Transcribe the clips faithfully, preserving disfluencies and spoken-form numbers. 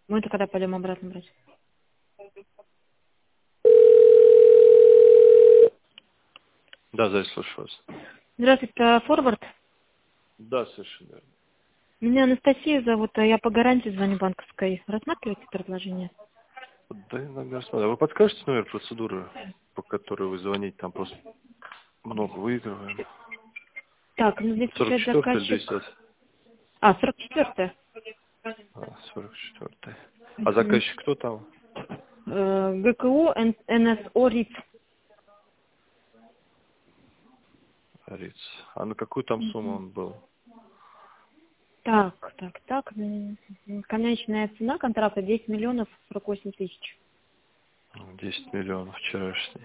Мы-то когда пойдем обратно брать? Да, Зай, слушаю вас. Здравствуйте, это форвард. Да, совершенно верно. Меня Анастасия зовут, а я по гарантии звоню банковской. Рассматриваете предложение? Да, иногда смотрю. А вы подскажете номер процедуры, по которой вы звоните? Там просто много выигрываем. Так, ну здесь сорок пишет четвёртый или заказчик. десятый? А, сорок четвёртая. А, сорок четвёртый. А заказчик кто там? ГКУ НСО РИЦ. Риц. А на какую там сумму Мгм. он был? Так, так, так. м, Конечная цена контракта десять миллионов сорок восемь тысяч. десять миллионов вчерашний.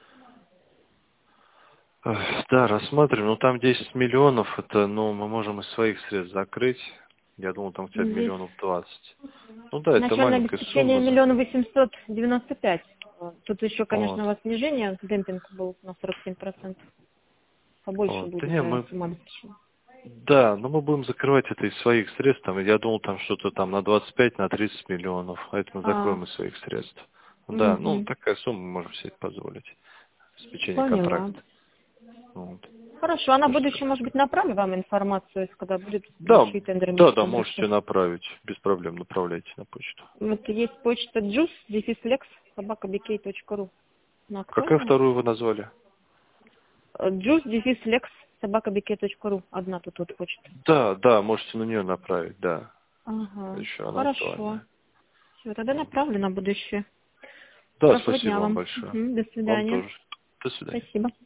Эх, Да, рассматриваем. Ну, там десять миллионов, это, ну, мы можем из своих средств закрыть. Я думал, там хотя бы Здесь миллионов двадцать. Ну да, это начальное маленькая обеспечение сумма. за- миллион восемьсот девяносто пять. Тут еще, конечно, Вот. у вас снижение, демпинг был на сорок семь процентов. Побольше Вот. Да будет не, э, мы сумма обеспечения. Да, но мы будем закрывать это из своих средств. Там, я думал, там что-то там на двадцать пять, на тридцать миллионов. А это мы А, закроем из своих средств. Да, ну угу. такая сумма мы можем себе позволить. Обеспечение Поняла. контракта. Вот. Хорошо, а на Так что- будущее, может быть, направлю вам информацию, если когда будет Да, большие тендеры, да, можете да, можете обращаться. направить. Без проблем направляйте на почту. Вот есть почта juice, дефислекс, собака би кей точка ру. Она Какая актуальна? вторую вы назвали? juice, дефислекс, собака би кей точка ру. Одна тут вот почта. Да, да, можете на нее направить, да. Ага, Еще она хорошо. актуальная. Все, тогда Вот. направлю на будущее. Да, Хорошего спасибо дня вам вам. большое. Мгм, до Вам свидания. тоже. До свидания. Спасибо.